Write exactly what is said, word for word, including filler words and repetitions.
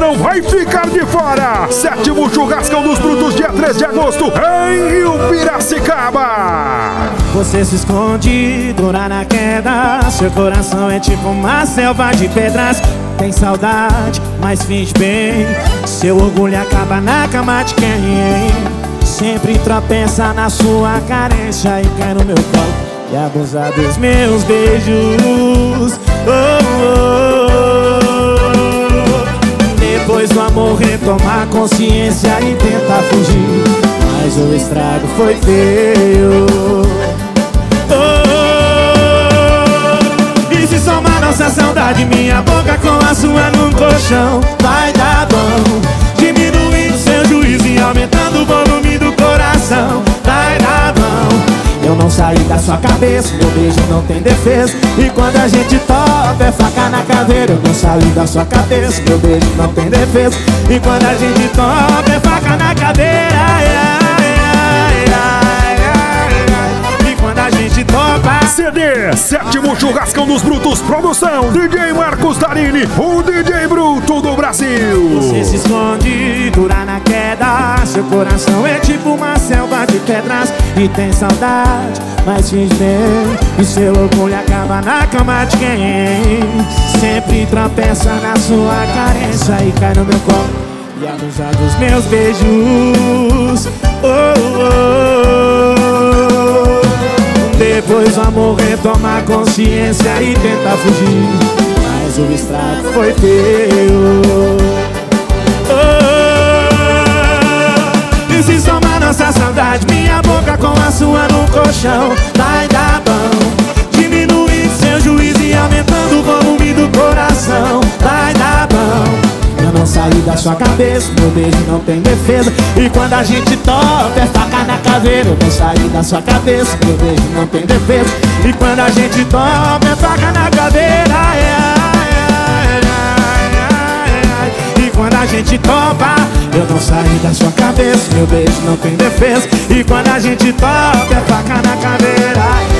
não vai ficar de fora. Sétimo Churrascão dos Brutos, dia três de agosto, em Rio Piracicaba. Você se esconde, dura na queda. Seu coração é tipo uma selva de pedras. Tem saudade, mas finge bem. Seu orgulho acaba na cama de quem sempre tropeça na sua carência e cai no meu colo e abusa dos meus beijos. Oh, oh, oh. Depois do amor retoma a consciência e tenta fugir, mas o estrago foi feio. Oh, oh. E se somar nossa saudade, minha boca com a sua num colchão, vai dar bom. Diminuindo seu juízo e aumentando o volume do coração, vai dar bom. Eu não saí da sua cabeça, meu beijo não tem defesa. E quando a gente topa é faca na caveira. Eu não saí da sua cabeça, meu beijo não tem defesa. E quando a gente topa é faca na caveira. Ai, ai, ai, ai, ai, ai. E quando a gente topa. C D Sétimo Churrascão dos Brutos, produção D J Marcos Darini, o D J Bruto do Brasil. Você se esconde, dura na queda. Seu coração é tipo uma selva de pedras. E tem saudade, mas finge bem. E seu orgulho acaba na cama de quem sempre tropeça na sua carência e cai no meu colo e abusa dos meus beijos. Oh, oh, oh. Depois o amor retoma a consciência e tenta fugir, mas o estrago foi feio. Oh, oh. E se somar nossa saudade, minha boca com a sua no colchão, vai dar bom. Diminuindo seu juízo e aumentando o volume do coração, vai dar bom. Eu não saí da sua cabeça, meu beijo não tem defesa. E quando a gente topa é faca na caveira. Eu não saí da sua cabeça, meu beijo não tem defesa. E quando a gente topa é faca na caveira. Ai, ai, ai, ai, ai. E quando a gente topa, eu não saí da sua cabeça, meu beijo não tem defesa. E quando a gente topa é faca na caveira.